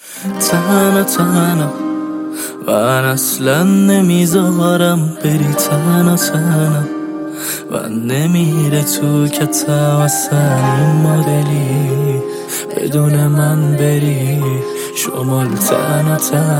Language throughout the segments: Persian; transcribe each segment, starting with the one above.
تنها من اصلا نمیذارم بری تنها و نمیره تو کتم اصلا این مدلی بدون من بری شمال تنها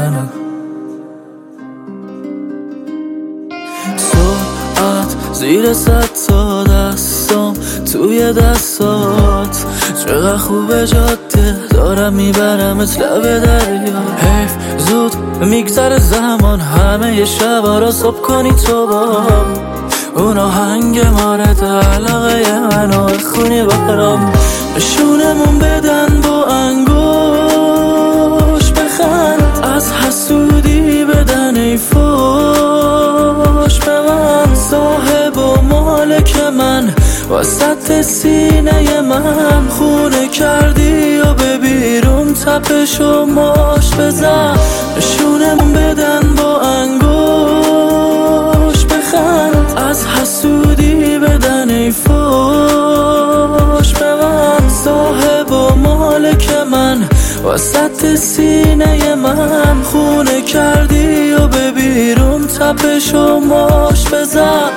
ساعت زیر 100 تا دستم توی دستات چقدر خوبه جاده دارم میبرمت لب دریا حیف زود میگذره زمان همه ی شبا را صبح کنی تو با اون آهنگ مارد علاقه منو خونی برام نشونمون بدن با انگوش بخند از حسودی بدن ای فوش به من صاحب و مالک من وسط سینه من خونه کردی و به بیرون تپش و ماش بزن نشونمون بدن با انگوش بخند از حسودی بدن ای فوش به من صاحب و مالک من وسط سینه من خونه کردی و به بیرون تپش و ماش بزن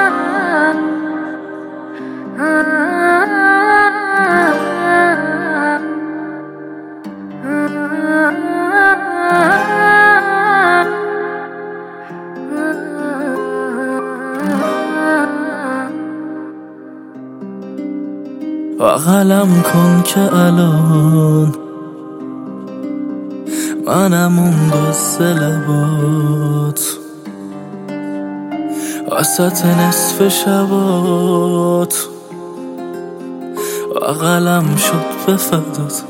بغلم کن که الان منم اون دوست لبات وسط نصف شبات بغلم شد به فدات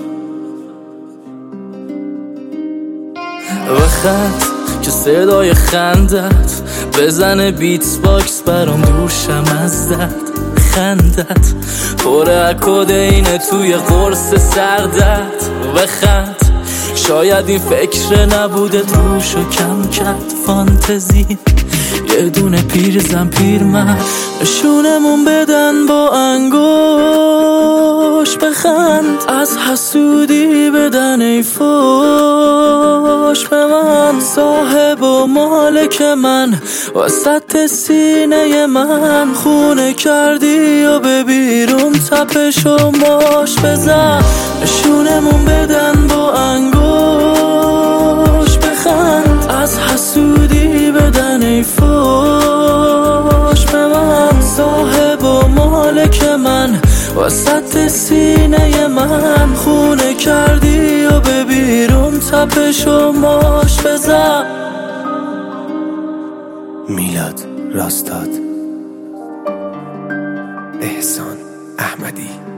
بخند که صدای خندت بزنه بیتس باکس برام دوشم از درد خندت پر کدینه توی قرص سردت بخند شاید این فکر نبوده روشو کم کرد فانتزی یه دونه پیرزن پیرمرد نشونمون بدن با انگوش بخند از حسودی بدن ای فوش به من صاحب و مالک من وسط سینه من خونه کردی و به بیرون تپش و ماش بزن نشونمون بدن با انگوش بخند از حسودی بدن ای فوش به من صاحب و مالک من وسط سینه من خونه کردی و به بیرون تپش و ماش بزن میلاد راستاد، احسان احمدی.